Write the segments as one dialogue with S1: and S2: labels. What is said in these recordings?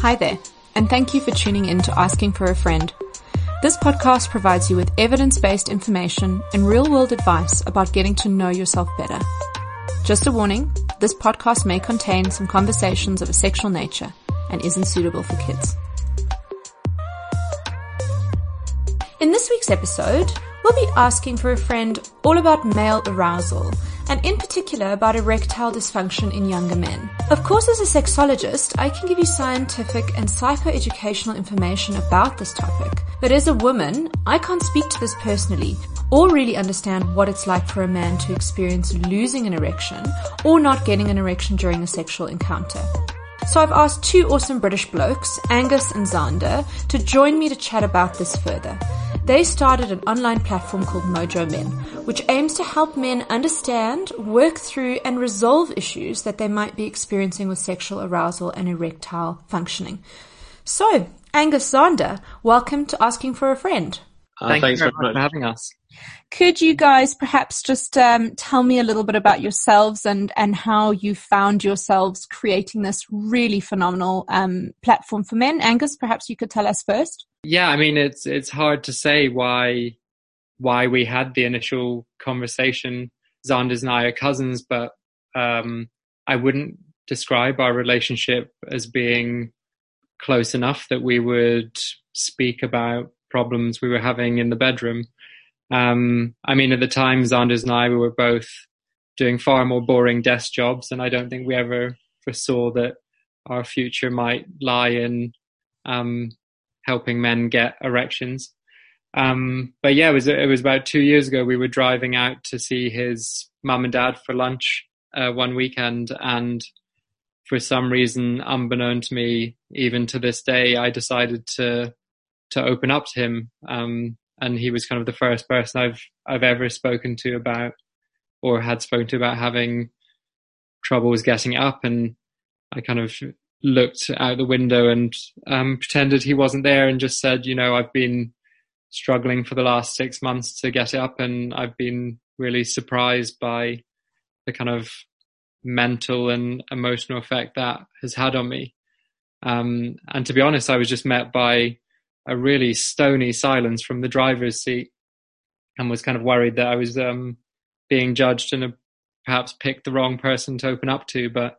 S1: Hi there, and thank you for tuning in to Asking for a Friend. This podcast provides you with evidence-based information and real-world advice about getting to know yourself better. Just a warning, this podcast may contain some conversations of a sexual nature and isn't suitable for kids. In this week's episode, we'll be asking for a friend all about male arousal, and in particular about erectile dysfunction in younger men. Of course, as a sexologist, I can give you scientific and psychoeducational information about this topic, but as a woman, I can't speak to this personally or really understand what it's like for a man to experience losing an erection or not getting an erection during a sexual encounter. So I've asked two awesome British blokes, Angus and Xander, to join me to chat about this further. They started an online platform called Mojo Men, which aims to help men understand, work through, and resolve issues that they might be experiencing with sexual arousal and erectile functioning. So, Angus, Xander, welcome to Asking for a Friend.
S2: Thanks very much for having us.
S1: Could you guys perhaps just tell me a little bit about yourselves and how you found yourselves creating this really phenomenal platform for men? Angus, perhaps you could tell us first.
S2: Yeah, I mean, it's hard to say why we had the initial conversation. Xander's and I are cousins, but I wouldn't describe our relationship as being close enough that we would speak about problems we were having in the bedroom. I mean, at the time, Xander's and I, we were both doing far more boring desk jobs, and I don't think we ever foresaw that our future might lie in helping men get erections. But yeah, it was about 2 years ago. We were driving out to see his mum and dad for lunch one weekend, and for some reason, unbeknown to me, even to this day, I decided to open up to him. And he was kind of the first person I've ever spoken to about, or had spoken to about having troubles getting up. And I kind of looked out the window and pretended he wasn't there and just said, you know, I've been struggling for the last 6 months to get up, and I've been really surprised by the kind of mental and emotional effect that has had on me. And to be honest, I was just met by a really stony silence from the driver's seat, and was kind of worried that I was being judged and perhaps picked the wrong person to open up to. But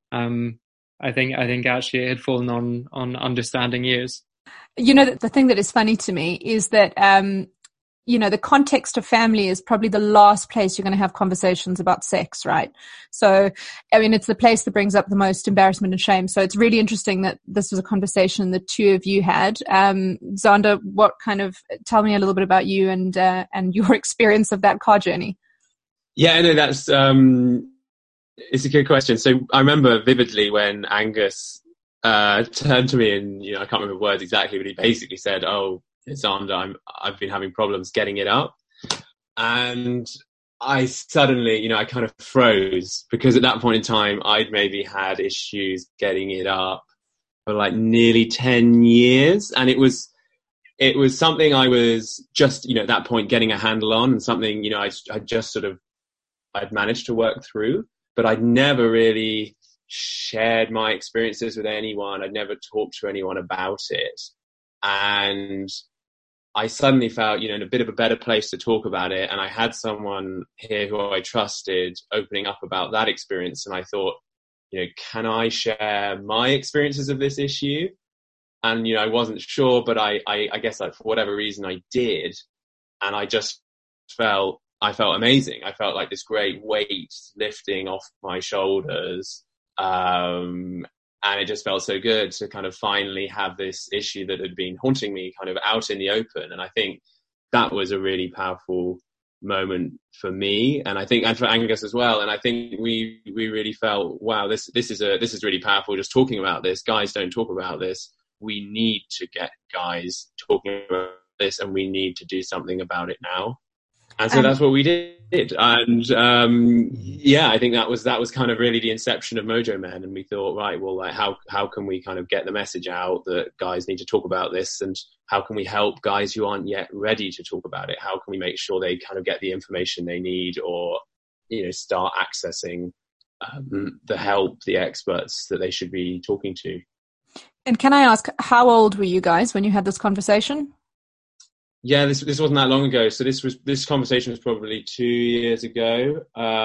S2: I think actually it had fallen on understanding ears.
S1: You know, the thing that is funny to me is that, you know, the context of family is probably the last place you're going to have conversations about sex, right? So, I mean, it's the place that brings up the most embarrassment and shame. So it's really interesting that this was a conversation the two of you had. Xander, tell me a little bit about you and your experience of that car journey.
S3: Yeah, no, that's, it's a good question. So I remember vividly when Angus turned to me and, you know, I can't remember the words exactly, but he basically said, "Oh, Xander, I've been having problems getting it up." And I suddenly, you know, I kind of froze, because at that point in time, I'd maybe had issues getting it up for like nearly 10 years. And it was something I was just, you know, at that point getting a handle on, and something, you know, I'd managed to work through, but I'd never really shared my experiences with anyone. I'd never talked to anyone about it. And I suddenly felt, you know, in a bit of a better place to talk about it. And I had someone here who I trusted opening up about that experience. And I thought, you know, can I share my experiences of this issue? And, you know, I wasn't sure, but I guess, like, for whatever reason I did. And I just felt amazing. I felt like this great weight lifting off my shoulders. And it just felt so good to kind of finally have this issue that had been haunting me kind of out in the open. And I think that was a really powerful moment for me, and for Angus as well. And I think we really felt, wow, this is really powerful. Just talking about this, guys don't talk about this. We need to get guys talking about this, and we need to do something about it now. And so that's what we did. And yeah, I think that was kind of really the inception of Mojo Men. And we thought, right, well, like, how can we kind of get the message out that guys need to talk about this, and how can we help guys who aren't yet ready to talk about it? How can we make sure they kind of get the information they need, or, you know, start accessing the help, the experts that they should be talking to?
S1: And can I ask, how old were you guys when you had this conversation?
S3: Yeah, this wasn't that long ago. So this conversation was probably 2 years ago,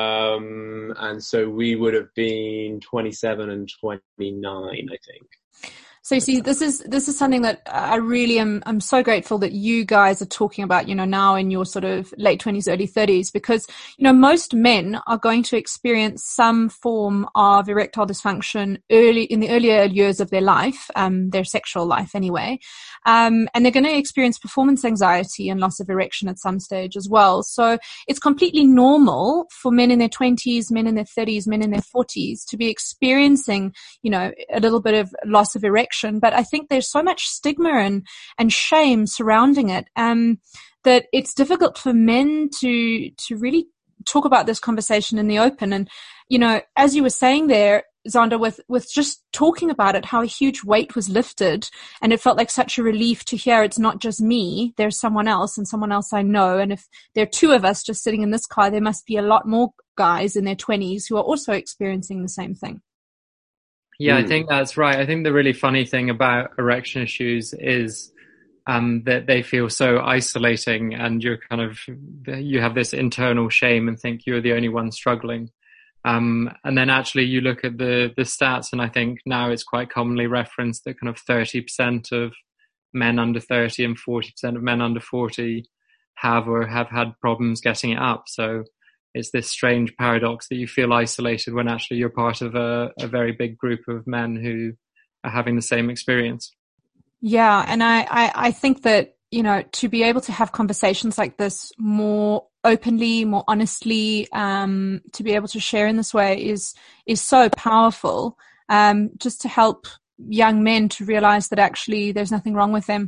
S3: and so we would have been 27 and 29, I think.
S1: So you see, this is something that I really I'm so grateful that you guys are talking about, now in your sort of late 20s, early 30s, because, most men are going to experience some form of erectile dysfunction in the earlier years of their life, their sexual life anyway. And they're going to experience performance anxiety and loss of erection at some stage as well. So it's completely normal for men in their 20s, men in their 30s, men in their 40s to be experiencing, a little bit of loss of erection. But I think there's so much stigma and shame surrounding it, that it's difficult for men to really talk about this conversation in the open. And, as you were saying there, Zander, with just talking about it, how a huge weight was lifted, and it felt like such a relief to hear it's not just me, there's someone else and someone else I know. And if there are two of us just sitting in this car, there must be a lot more guys in their 20s who are also experiencing the same thing.
S2: Yeah, I think that's right. I think the really funny thing about erection issues is that they feel so isolating, and you have this internal shame and think you're the only one struggling. And then actually you look at the stats, and I think now it's quite commonly referenced that kind of 30% of men under 30 and 40% of men under 40 have or have had problems getting it up. So it's this strange paradox that you feel isolated when actually you're part of a very big group of men who are having the same experience.
S1: Yeah. And I think that, to be able to have conversations like this more openly, more honestly, to be able to share in this way is so powerful, just to help young men to realize that actually there's nothing wrong with them.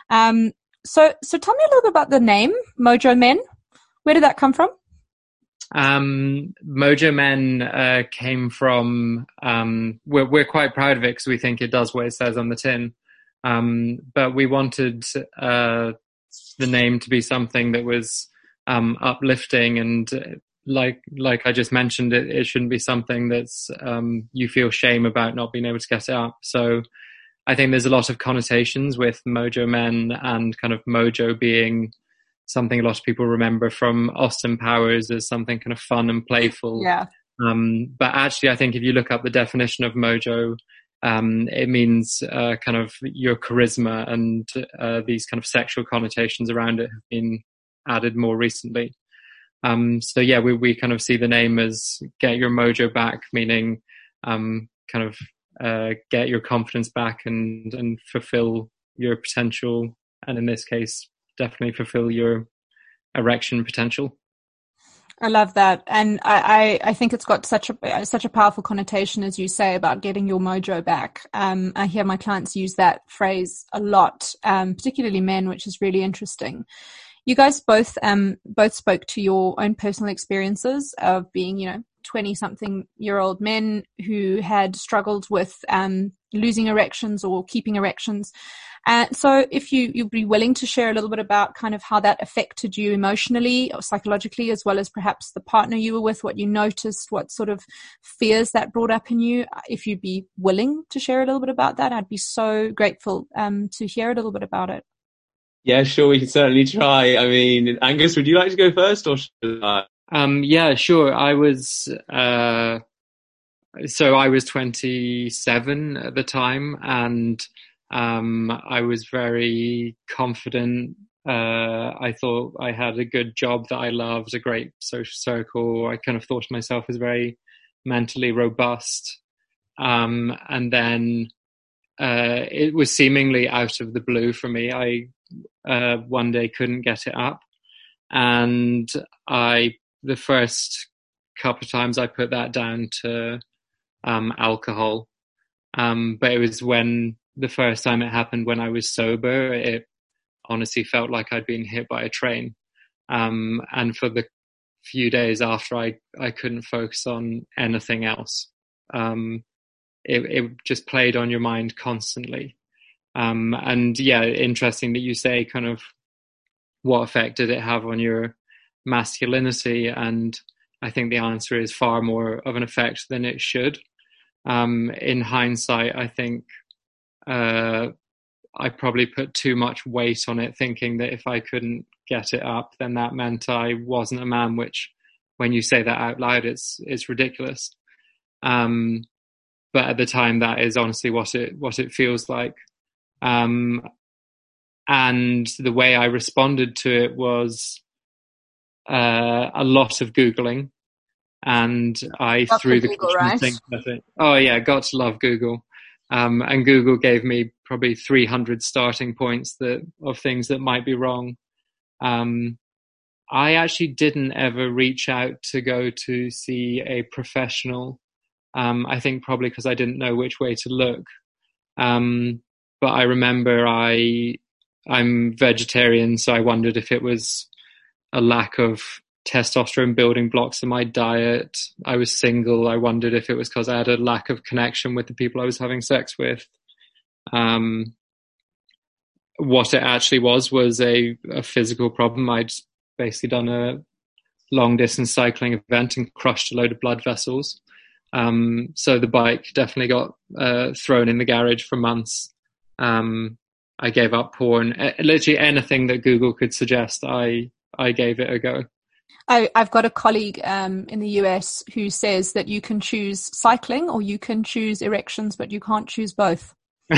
S1: So tell me a little bit about the name Mojo Men. Where did that come from?
S2: Mojo Men came from, we're quite proud of it because we think it does what it says on the tin. But we wanted the name to be something that was uplifting, and like I just mentioned, it shouldn't be something that's you feel shame about not being able to get it up. So I think there's a lot of connotations with Mojo Men, and kind of mojo being something a lot of people remember from Austin Powers as something kind of fun and playful.
S1: Yeah.
S2: But actually, I think if you look up the definition of mojo, it means kind of your charisma, and these kind of sexual connotations around it have been added more recently. So yeah, we kind of see the name as get your mojo back, meaning kind of get your confidence back and fulfill your potential, and in this case, definitely fulfill your erection potential.
S1: I love that. And I think it's got such a powerful connotation, as you say, about getting your mojo back. I hear my clients use that phrase a lot, particularly men, which is really interesting. You guys both spoke to your own personal experiences of being, 20-something-year-old men who had struggled with losing erections or keeping erections. So if you'd be willing to share a little bit about kind of how that affected you emotionally or psychologically, as well as perhaps the partner you were with, what you noticed, what sort of fears that brought up in you. If you'd be willing to share a little bit about that, I'd be so grateful to hear a little bit about it.
S3: Yeah, sure, we can certainly try. I mean, Angus, would you like to go first, or should I?
S2: Yeah, sure. I was 27 at the time, and I was very confident. I thought I had a good job that I loved, a great social circle. I kind of thought of myself as very mentally robust. And then it was seemingly out of the blue for me. I one day couldn't get it up, and the first couple of times I put that down to alcohol, but it was when the first time it happened when I was sober, it honestly felt like I'd been hit by a train, and for the few days after, I couldn't focus on anything else. It just played on your mind constantly. And yeah, interesting that you say kind of what effect did it have on your masculinity, and I think the answer is far more of an effect than it should. In hindsight, I think I probably put too much weight on it, thinking that if I couldn't get it up, then that meant I wasn't a man, which when you say that out loud, it's ridiculous. But at the time, that is honestly what it feels like. And the way I responded to it was a lot of Googling. And I threw the
S1: Google, right?
S2: thing at it. Oh yeah, got to love Google. And Google gave me probably 300 starting points of things that might be wrong. I actually didn't ever reach out to go to see a professional. I think probably because I didn't know which way to look. But I remember I'm vegetarian, so I wondered if it was a lack of testosterone building blocks in my diet. I was single. I wondered if it was because I had a lack of connection with the people I was having sex with. What it actually was a physical problem. I'd basically done a long distance cycling event and crushed a load of blood vessels. So the bike definitely got thrown in the garage for months. I gave up porn. Literally anything that Google could suggest, I gave it a go.
S1: I've got a colleague in the US who says that you can choose cycling or you can choose erections, but you can't choose both.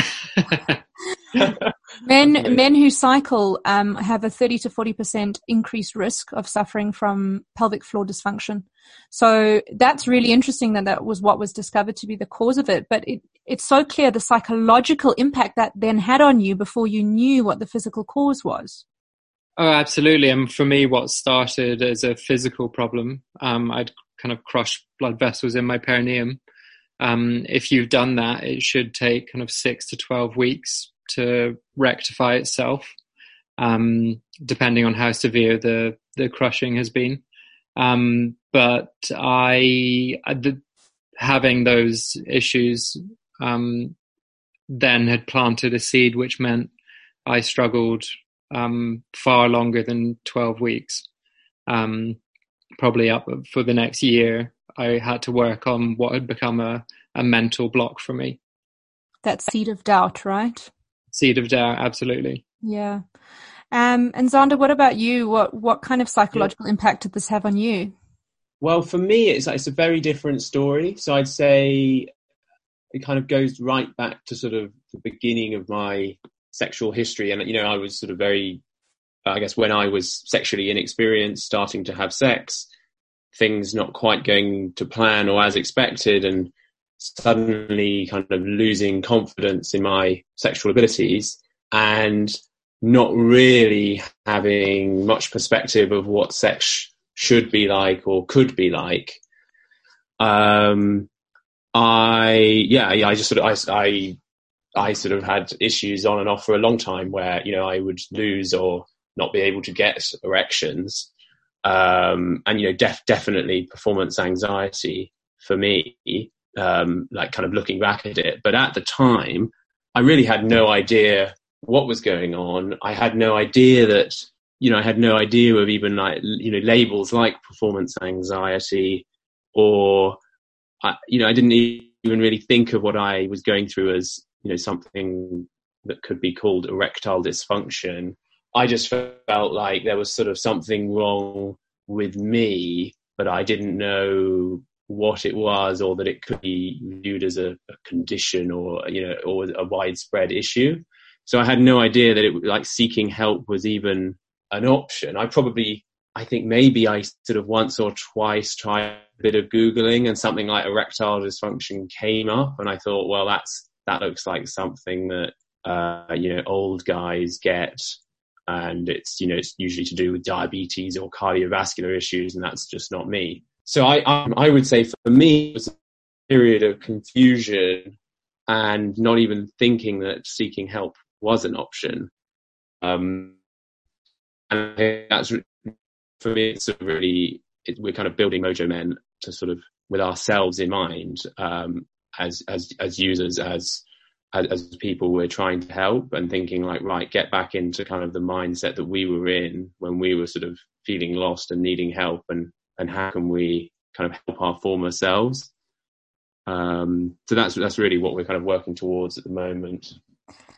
S1: Men who cycle have a 30 to 40% increased risk of suffering from pelvic floor dysfunction. So that's really interesting that was what was discovered to be the cause of it. But it's so clear the psychological impact that then had on you before you knew what the physical cause was.
S2: Oh, absolutely. And for me, what started as a physical problem, I'd kind of crushed blood vessels in my perineum. If you've done that, it should take kind of 6 to 12 weeks to rectify itself, depending on how severe the crushing has been. But having those issues then had planted a seed, which meant I struggled far longer than 12 weeks. Probably up for the next year, I had to work on what had become a mental block for me.
S1: That seed of doubt, right?
S2: Seed of doubt, absolutely.
S1: Yeah. And Zander, what about you? What kind of psychological impact did this have on you?
S3: Well, for me, it's a very different story. So I'd say it kind of goes right back to sort of the beginning of my sexual history. And, I was sort of I guess when I was sexually inexperienced, starting to have sex, things not quite going to plan or as expected, and suddenly kind of losing confidence in my sexual abilities and not really having much perspective of what sex should be like or could be like. I sort of had issues on and off for a long time where, I would lose or not be able to get erections. And, definitely performance anxiety for me, like kind of looking back at it. But at the time, I really had no idea what was going on. I had no idea that, I had no idea of even like, labels like performance anxiety, or, I didn't even really think of what I was going through as, something that could be called erectile dysfunction. I just felt like there was sort of something wrong with me, but I didn't know what it was, or that it could be viewed as a condition or, or a widespread issue. So I had no idea that it like seeking help was even an option. I think maybe I sort of once or twice tried a bit of Googling and something like erectile dysfunction came up, and I thought, well, that looks like something that, old guys get. And it's, it's usually to do with diabetes or cardiovascular issues, and that's just not me. So I would say for me, it was a period of confusion and not even thinking that seeking help was an option. And I think that's, for me, it's we're kind of building Mojo Men to sort of with ourselves in mind, as users, as people we're trying to help, and thinking like, right, get back into kind of the mindset that we were in when we were sort of feeling lost and needing help, and how can we kind of help our former selves. So that's really what we're kind of working towards at the moment.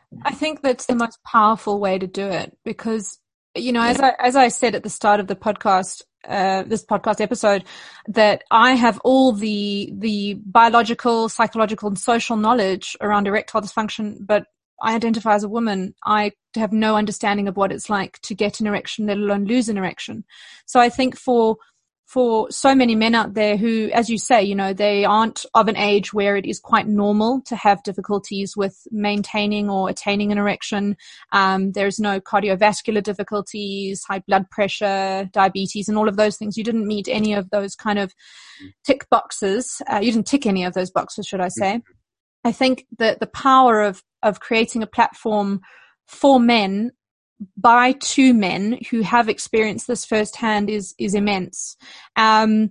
S1: I think that's the most powerful way to do it because, you know, as I said at the start of the podcast, this podcast episode, that I have all the biological, psychological, and social knowledge around erectile dysfunction, but I identify as a woman. I have no understanding of what it's like to get an erection, let alone lose an erection. So I think for so many men out there who, as you say, you know, they aren't of an age where it is quite normal to have difficulties with maintaining or attaining an erection. There's no cardiovascular difficulties, high blood pressure, diabetes, and all of those things. You didn't meet any of those kind of tick boxes. You didn't tick any of those boxes, should I say. I think that the power of creating a platform for men by two men who have experienced this firsthand is immense. And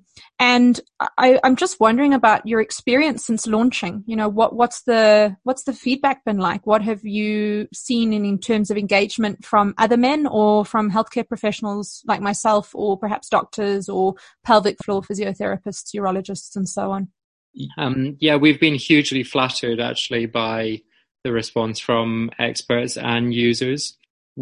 S1: I'm just wondering about your experience since launching. You know, what's the feedback been like? What have you seen in terms of engagement from other men or from healthcare professionals like myself, or perhaps doctors or pelvic floor physiotherapists, urologists, and so on?
S2: We've been hugely flattered actually by the response from experts and users.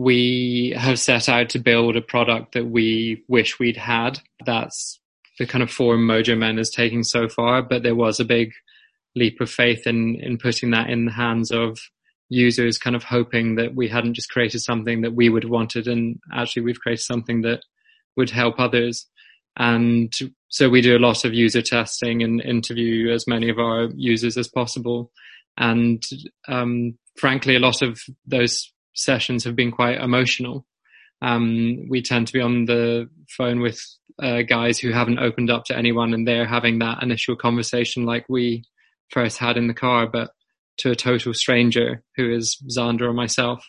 S2: We have set out to build a product that we wish we'd had. That's the kind of form Mojo Men is taking so far, but there was a big leap of faith in putting that in the hands of users, kind of hoping that we hadn't just created something that we would have wanted, and actually we've created something that would help others. And so we do a lot of user testing and interview as many of our users as possible. And frankly, a lot of those sessions have been quite emotional. We tend to be on the phone with guys who haven't opened up to anyone, and they're having that initial conversation like we first had in the car, but to a total stranger who is Xander or myself.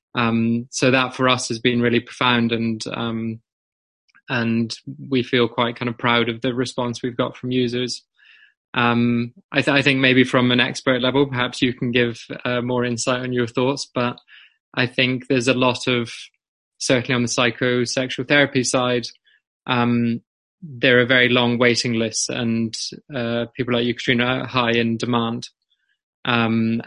S2: So that for us has been really profound, and we feel quite kind of proud of the response we've got from users. I think maybe from an expert level, perhaps you can give more insight on your thoughts, but I think there's a lot of, certainly on the psychosexual therapy side, there are very long waiting lists, and people like you, Katrina, are high in demand. And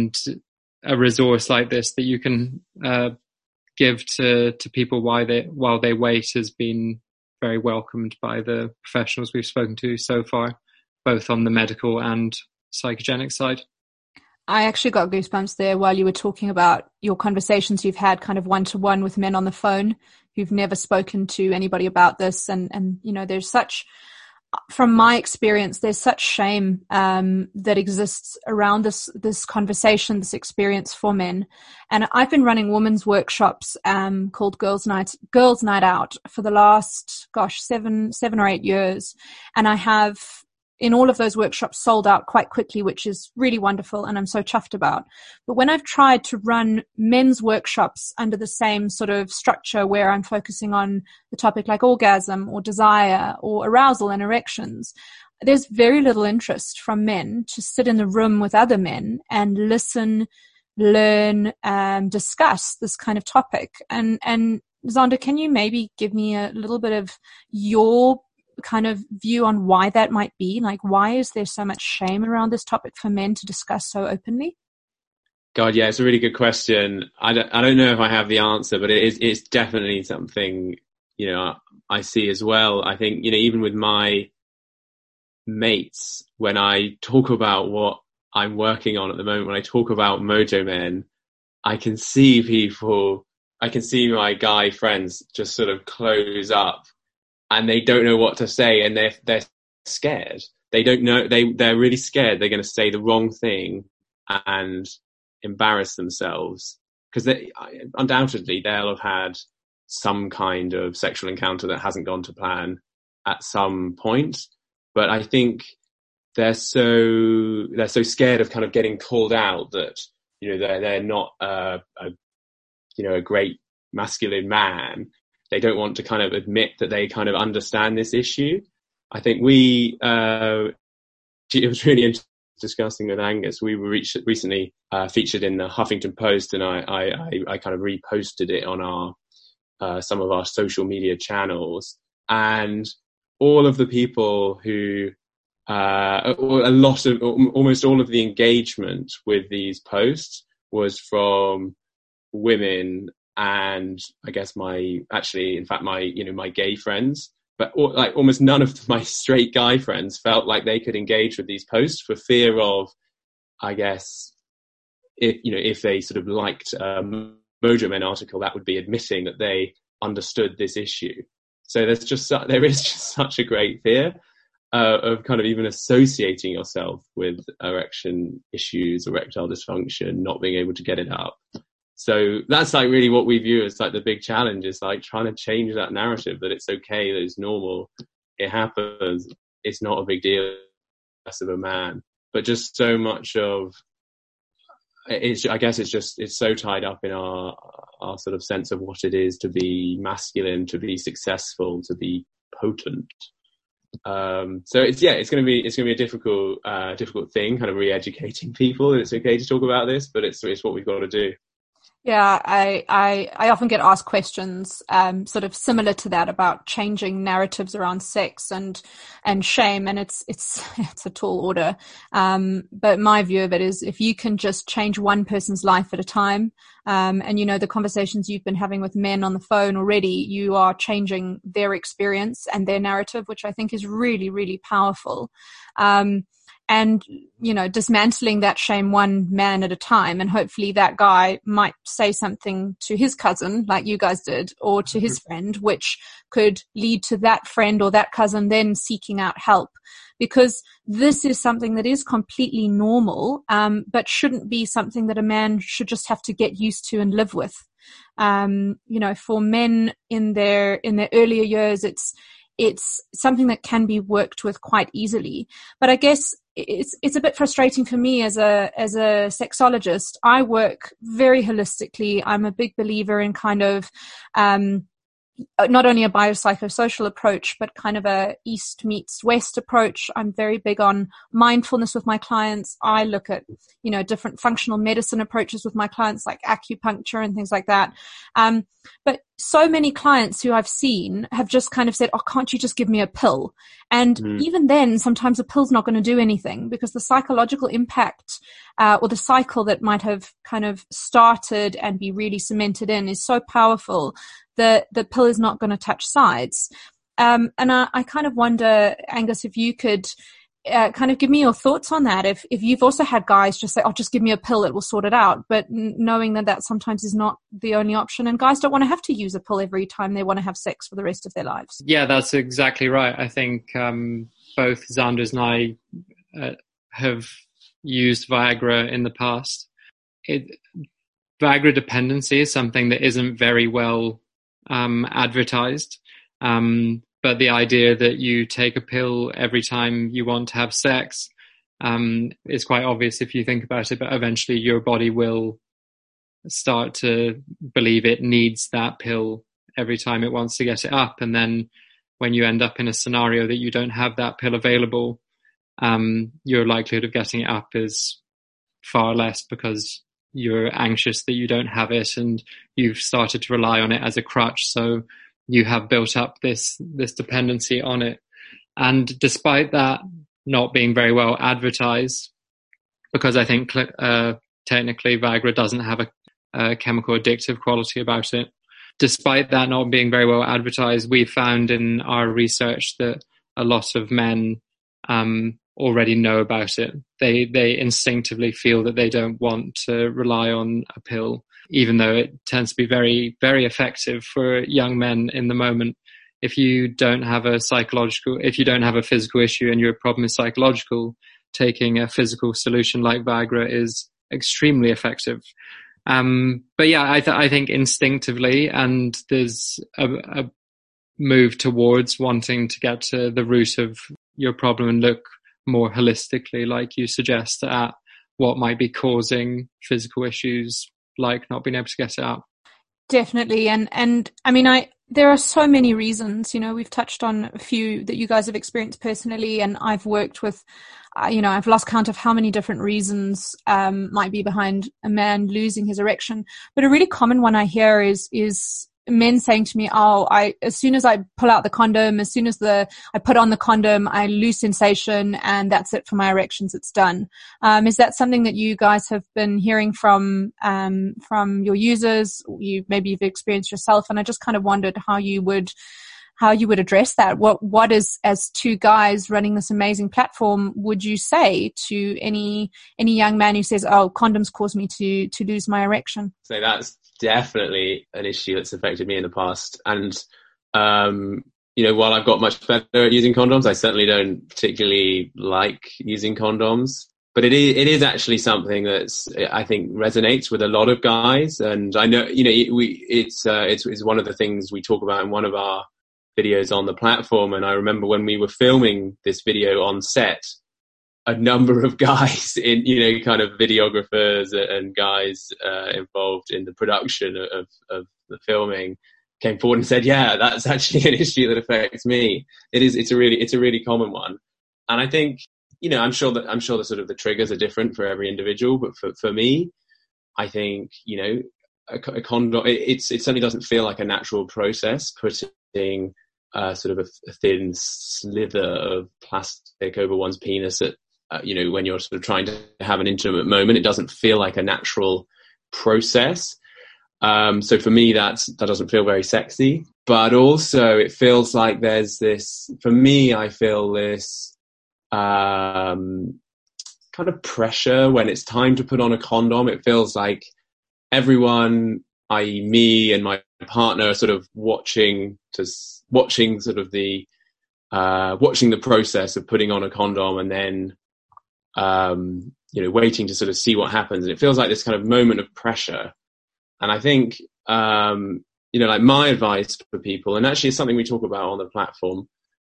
S2: a resource like this that you can give to people while they wait has been very welcomed by the professionals we've spoken to so far, both on the medical and psychogenic side.
S1: I actually got goosebumps there while you were talking about your conversations you've had kind of one-to-one with men on the phone who've never spoken to anybody about this. And you know, there's such, from my experience, there's such shame that exists around this conversation, this experience for men. And I've been running women's workshops called Girls Night Out for the last, 7 or 8 years. And I have, in all of those workshops, sold out quite quickly, which is really wonderful and I'm so chuffed about. But when I've tried to run men's workshops under the same sort of structure where I'm focusing on the topic like orgasm or desire or arousal and erections, there's very little interest from men to sit in the room with other men and listen, learn, discuss this kind of topic. And Xander, can you maybe give me a little bit of your kind of view on why that might be? Like, why is there so much shame around this topic for men to discuss so openly?
S3: God, yeah, it's a really good question. I don't know if I have the answer, but it's definitely something, you know, I see as well. I think, you know, even with my mates, when I talk about what I'm working on at the moment, when I talk about Mojo Men, I can see my guy friends just sort of close up, and they don't know what to say, and they're scared. They don't know. They're really scared. They're going to say the wrong thing and embarrass themselves, because undoubtedly they'll have had some kind of sexual encounter that hasn't gone to plan at some point. But I think they're so scared of kind of getting called out that, you know, they're not a great masculine man. They don't want to kind of admit that they kind of understand this issue. I think it was really interesting discussing with Angus. We were recently featured in the Huffington Post, and I kind of reposted it on some of our social media channels. And all of the people who, almost all of the engagement with these posts was from women, and I guess my gay friends, but like almost none of my straight guy friends felt like they could engage with these posts for fear of, I guess, if they sort of liked a Mojo Men article, that would be admitting that they understood this issue. So there is just such a great fear of kind of even associating yourself with erection issues, erectile dysfunction, not being able to get it up. So that's like really what we view as like the big challenge, is like trying to change that narrative that it's okay, that it's normal, it happens, it's not a big deal, less of a man. But just so much of it's so tied up in our sort of sense of what it is to be masculine, to be successful, to be potent. So it's going to be a difficult thing, kind of re-educating people that it's okay to talk about this, but it's what we've got to do.
S1: Yeah, I often get asked questions sort of similar to that about changing narratives around sex and shame, and it's a tall order. But my view of it is, if you can just change one person's life at a time, and the conversations you've been having with men on the phone already, you are changing their experience and their narrative, which I think is really, really powerful. And, dismantling that shame one man at a time. And hopefully that guy might say something to his cousin, like you guys did, or to his friend, which could lead to that friend or that cousin then seeking out help. Because this is something that is completely normal, but shouldn't be something that a man should just have to get used to and live with. For men in their earlier years, it's something that can be worked with quite easily. But I guess it's a bit frustrating for me as a sexologist. I work very holistically. I'm a big believer in kind of not only a biopsychosocial approach, but kind of a East meets West approach. I'm very big on mindfulness with my clients. I look at, different functional medicine approaches with my clients, like acupuncture and things like that. But so many clients who I've seen have just kind of said, oh, can't you just give me a pill? And even then, sometimes a pill's not going to do anything, because the psychological impact or the cycle that might have kind of started and be really cemented in is so powerful that the pill is not going to touch sides. And I kind of wonder, Angus, if you could kind of give me your thoughts on that. If you've also had guys just say, oh, just give me a pill, it will sort it out. But knowing that sometimes is not the only option, and guys don't want to have to use a pill every time they want to have sex for the rest of their lives.
S2: Yeah, that's exactly right. I think both Xanders and I have used Viagra in the past. Viagra dependency is something that isn't very well advertised. But the idea that you take a pill every time you want to have sex is quite obvious if you think about it, but eventually your body will start to believe it needs that pill every time it wants to get it up. And then when you end up in a scenario that you don't have that pill available, your likelihood of getting it up is far less, because you're anxious that you don't have it and you've started to rely on it as a crutch. So you have built up this dependency on it. And despite that not being very well advertised, because I think technically Viagra doesn't have a chemical addictive quality about it, despite that not being very well advertised, we found in our research that a lot of men already know about it. They instinctively feel that they don't want to rely on a pill, even though it tends to be very, very effective for young men in the moment. If you don't have a physical issue and your problem is psychological, taking a physical solution like Viagra is extremely effective. But yeah, I think instinctively, and there's a move towards wanting to get to the root of your problem and look more holistically, like you suggest, at what might be causing physical issues, like not being able to get it up.
S1: Definitely. And I mean, there are so many reasons, we've touched on a few that you guys have experienced personally, and I've worked with, I've lost count of how many different reasons might be behind a man losing his erection. But a really common one I hear is men saying to me, "Oh, as soon as I pull out the condom, as soon as I put on the condom, I lose sensation, and that's it for my erections. It's done." Is that something that you guys have been hearing from your users? Maybe you've experienced yourself, and I just kind of wondered how you would address that. What is, as two guys running this amazing platform, would you say to any young man who says, "Oh, condoms cause me to lose my erection"?
S3: So that's definitely an issue that's affected me in the past. And, while I've got much better at using condoms, I certainly don't particularly like using condoms. But it is actually something that's, I think, resonates with a lot of guys. And I know, it's one of the things we talk about in one of our videos on the platform. And I remember when we were filming this video on set, a number of guys kind of videographers and guys involved in the production of the filming came forward and said, "Yeah, that's actually an issue that affects me." It's a really common one. And I think, I'm sure the sort of the triggers are different for every individual, but for me, I think, a condom, it certainly doesn't feel like a natural process, putting sort of a thin slither of plastic over one's penis at, when you're sort of trying to have an intimate moment. It doesn't feel like a natural process. So for me, that doesn't feel very sexy, but also it feels like there's this, for me, I feel this, kind of pressure when it's time to put on a condom. It feels like everyone, i.e. me and my partner, are sort of watching sort of the process of putting on a condom, and then waiting to sort of see what happens. And it feels like this kind of moment of pressure. And I think like my advice for people, and actually it's something we talk about on the platform,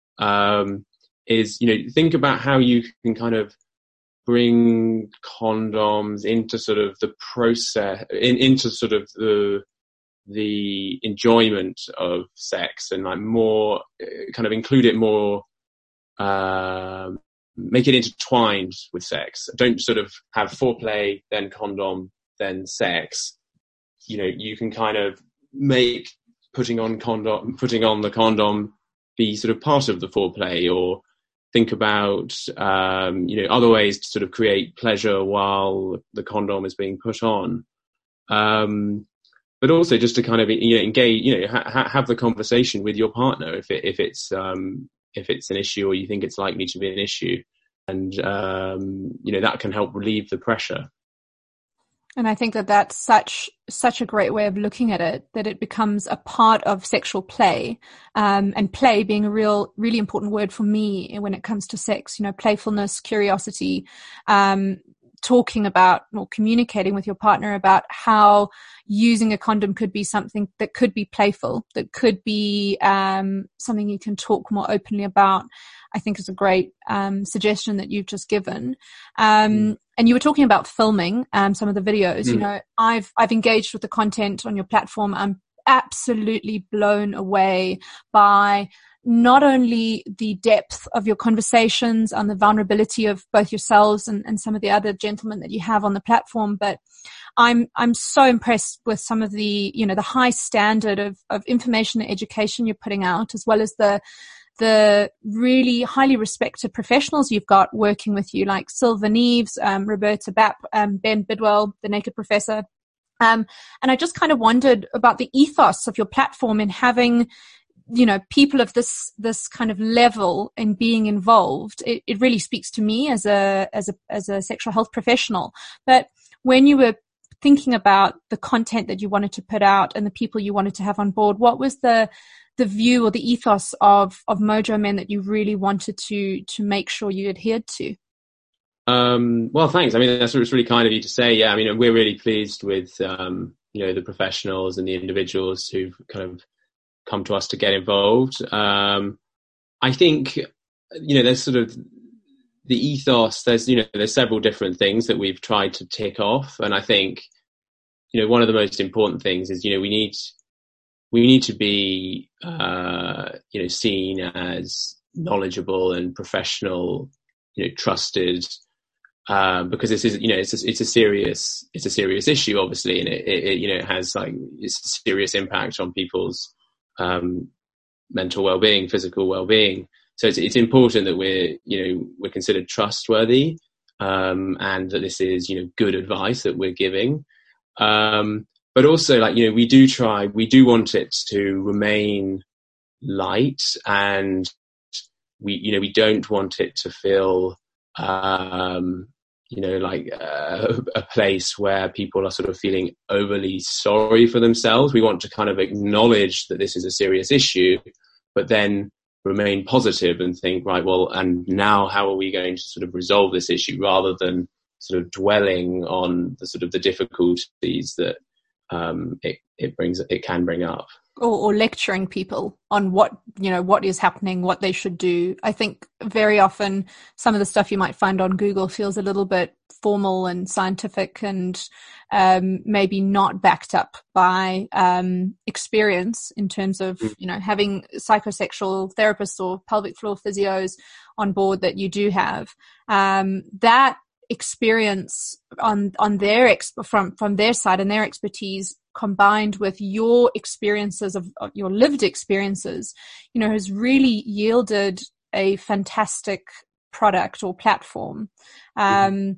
S3: is think about how you can kind of bring condoms into sort of the process, into sort of the enjoyment of sex, and like more kind of include it more, make it intertwined with sex. Don't sort of have foreplay, then condom, then sex. You can kind of make putting on the condom be sort of part of the foreplay, or think about other ways to sort of create pleasure while the condom is being put on. But also just to kind of engage, have the conversation with your partner if it's an issue, or you think it's likely to be an issue, and that can help relieve the pressure.
S1: And I think that that's such a great way of looking at it, that it becomes a part of sexual play, and play being a really important word for me when it comes to sex. Playfulness, curiosity, talking about or communicating with your partner about how using a condom could be something that could be playful, that could be something you can talk more openly about, I think is a great suggestion that you've just given. And you were talking about filming some of the videos. I've engaged with the content on your platform. I'm absolutely blown away by not only the depth of your conversations and the vulnerability of both yourselves and some of the other gentlemen that you have on the platform, but I'm so impressed with some of the, the high standard of information and education you're putting out, as well as the really highly respected professionals you've got working with you, like Sylva Neves, Roberta Bapp, Ben Bidwell, the Naked Professor. And I just kind of wondered about the ethos of your platform in having, people of this kind of level in being involved. It really speaks to me as a sexual health professional. But when you were thinking about the content that you wanted to put out and the people you wanted to have on board, what was the view or the ethos of Mojo Men that you really wanted to make sure you adhered to?
S3: Well, thanks. I mean, that's really kind of you to say. Yeah, I mean, we're really pleased with the professionals and the individuals who've kind of come to us to get involved. I think there's sort of the ethos. There's several different things that we've tried to tick off, and I think one of the most important things is we need to be seen as knowledgeable and professional, trusted because this is, it's a serious issue, obviously, and it has it's a serious impact on people's mental well-being, physical well-being. So it's important that we're considered trustworthy, and that this is good advice that we're giving. But also, we do want it to remain light, and we don't want it to feel a place where people are sort of feeling overly sorry for themselves. We want to kind of acknowledge that this is a serious issue, but then remain positive and think, right, well, and now how are we going to sort of resolve this issue, rather than sort of dwelling on the sort of the difficulties that it can bring up.
S1: Or lecturing people on what is happening, what they should do. I think very often some of the stuff you might find on Google feels a little bit formal and scientific, and maybe not backed up by experience in terms of having psychosexual therapists or pelvic floor physios on board that you do have. That experience on their from their side and their expertise, combined with your experiences of your lived experiences, has really yielded a fantastic product or platform. And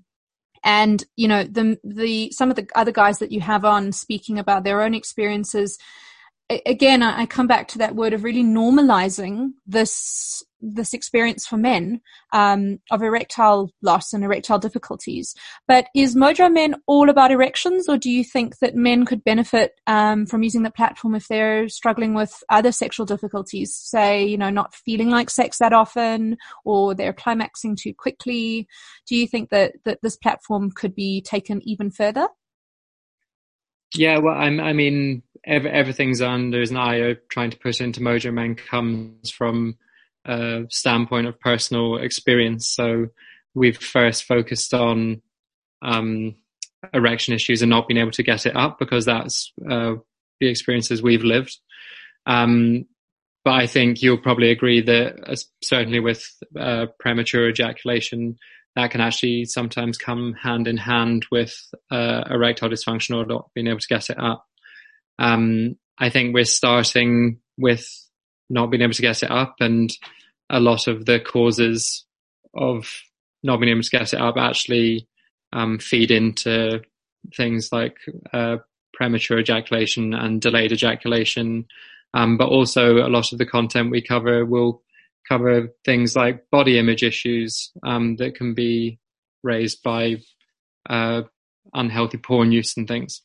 S1: the some of the other guys that you have on speaking about their own experiences, again, I come back to that word of really normalizing this experience for men of erectile loss and erectile difficulties. But is Mojo Men all about erections, or do you think that men could benefit from using the platform if they're struggling with other sexual difficulties, say, not feeling like sex that often, or they're climaxing too quickly? Do you think that this platform could be taken even further?
S2: Yeah, well, I mean, everything Xander and I are trying to put into Mojo Men comes from a standpoint of personal experience. So we've first focused on erection issues and not being able to get it up, because that's the experiences we've lived. But I think you'll probably agree that certainly with premature ejaculation, that can actually sometimes come hand in hand with erectile dysfunction or not being able to get it up. I think we're starting with not being able to get it up, and a lot of the causes of not being able to get it up actually feed into things like premature ejaculation and delayed ejaculation. But also a lot of the content we cover will cover things like body image issues that can be raised by unhealthy porn use and things.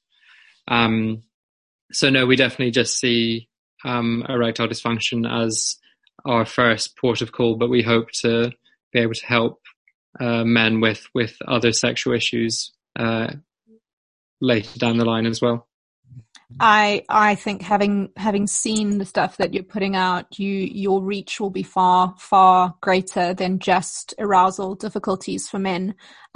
S2: So no, we definitely just see erectile dysfunction as our first port of call, but we hope to be able to help men with other sexual issues later down the line as well.
S1: I think having seen the stuff that you're putting out, your reach will be far, far greater than just arousal difficulties for men.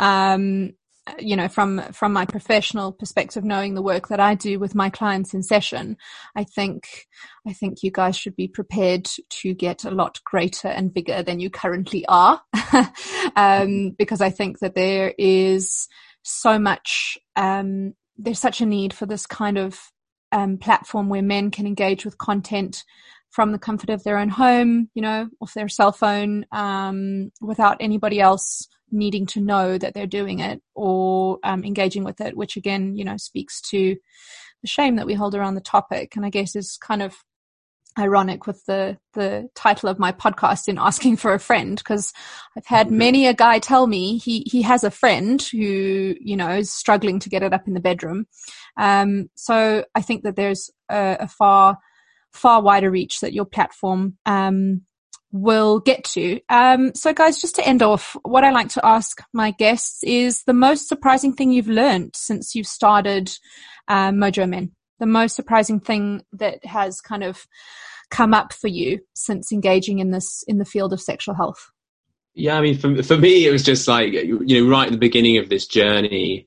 S1: From my professional perspective, knowing the work that I do with my clients in session, I think you guys should be prepared to get a lot greater and bigger than you currently are. Because I think that there is so much, there's such a need for this kind of platform where men can engage with content from the comfort of their own home, off their cell phone, without anybody else needing to know that they're doing it or engaging with it, which again, speaks to the shame that we hold around the topic. And I guess is kind of ironic with the title of my podcast, in asking for a friend, because I've had many a guy tell me he has a friend who, is struggling to get it up in the bedroom. So I think that there's a far, far wider reach that your platform will get to. So guys, just to end off, what I like to ask my guests is the most surprising thing you've learned since you've started Mojo Men. The most surprising thing that has kind of come up for you since engaging in the field of sexual health?
S3: Yeah, I mean, for me, it was just like, right at the beginning of this journey,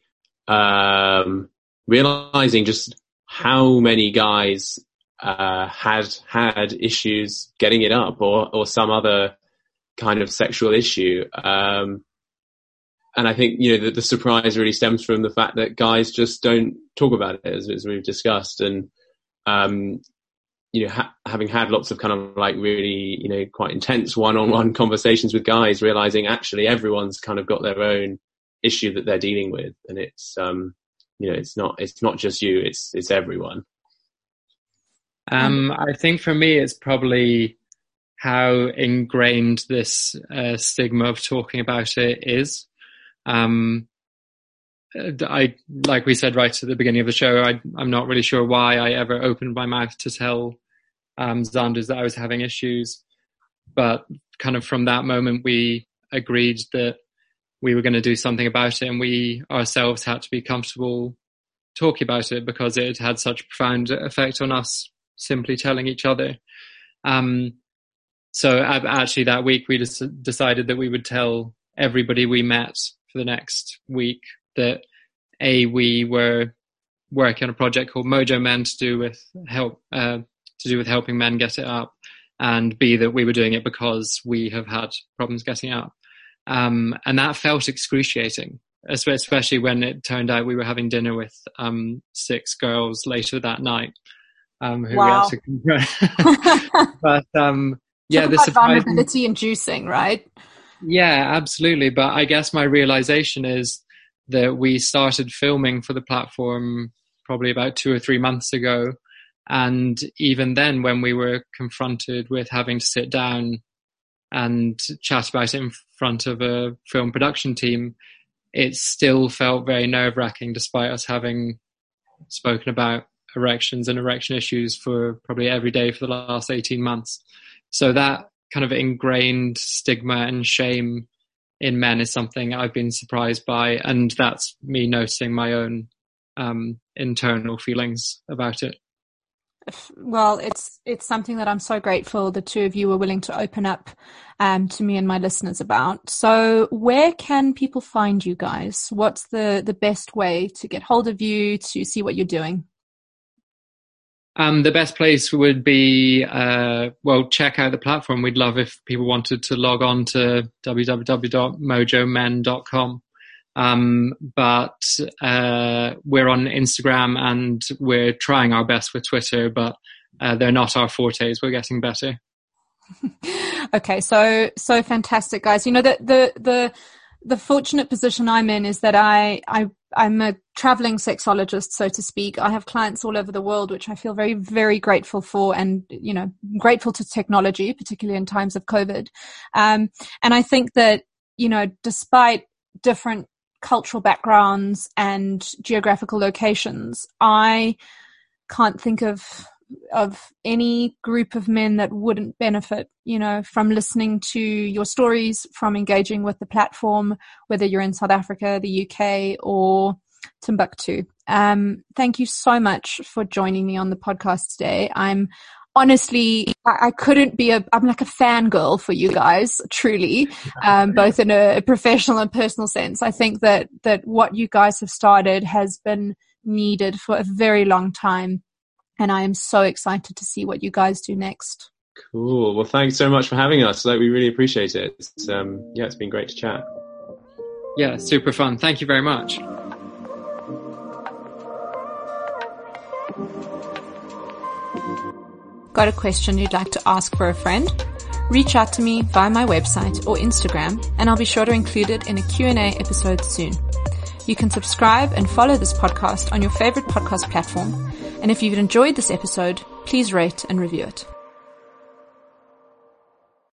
S3: realizing just how many guys had issues getting it up, or some other kind of sexual issue. I think, the surprise really stems from the fact that guys just don't talk about it, as we've discussed. And, having had lots of kind of like really, quite intense one-on-one conversations with guys, realizing actually everyone's kind of got their own issue that they're dealing with. And it's, it's not just you, it's everyone.
S2: I think for me, it's probably how ingrained this stigma of talking about it is. Like we said right at the beginning of the show, I'm not really sure why I ever opened my mouth to tell Xanders that I was having issues. But kind of from that moment, we agreed that we were going to do something about it, and we ourselves had to be comfortable talking about it because it had such a profound effect on us simply telling each other. So actually that week we just decided that we would tell everybody we met for the next week that we were working on a project called Mojo Men to do with helping men get it up, and B, that we were doing it because we have had problems getting up. And that felt excruciating, especially when it turned out we were having dinner with 6 girls later that night. Who
S1: wow.
S2: We had to but yeah, the
S1: vulnerability inducing, right?
S2: Yeah, absolutely. But I guess my realization is that we started filming for the platform probably about 2 or 3 months ago, and even then, when we were confronted with having to sit down and chat about it in front of a film production team, it still felt very nerve-wracking, despite us having spoken about erections and erection issues for probably every day for the last 18 months. So that kind of ingrained stigma and shame in men is something I've been surprised by, and that's me noticing my own internal feelings about it.
S1: Well, it's something that I'm so grateful the two of you were willing to open up to me and my listeners about. So where can people find you guys? What's the best way to get hold of you, to see what you're doing?
S2: The best place would be, check out the platform. We'd love if people wanted to log on to www.mojomen.com. But we're on Instagram and we're trying our best with Twitter, but they're not our fortes. We're getting better.
S1: Okay, so fantastic, guys. The fortunate position I'm in is that I'm a traveling sexologist, so to speak. I have clients all over the world, which I feel very, very grateful for, and, grateful to technology, particularly in times of COVID. And I think that, despite different cultural backgrounds and geographical locations, I can't think of any group of men that wouldn't benefit, from listening to your stories, from engaging with the platform, whether you're in South Africa, the UK, or Timbuktu. Thank you so much for joining me on the podcast today. I'm honestly, I couldn't be I'm like a fangirl for you guys, truly, both in a professional and personal sense. I think that what you guys have started has been needed for a very long time. And I am so excited to see what you guys do next.
S3: Cool. Well, thanks so much for having us. We really appreciate it. It's been great to chat.
S2: Yeah, super fun. Thank you very much.
S1: Got a question you'd like to ask for a friend? Reach out to me via my website or Instagram, and I'll be sure to include it in a Q&A episode soon. You can subscribe and follow this podcast on your favorite podcast platform. And if you've enjoyed this episode, please rate and review it.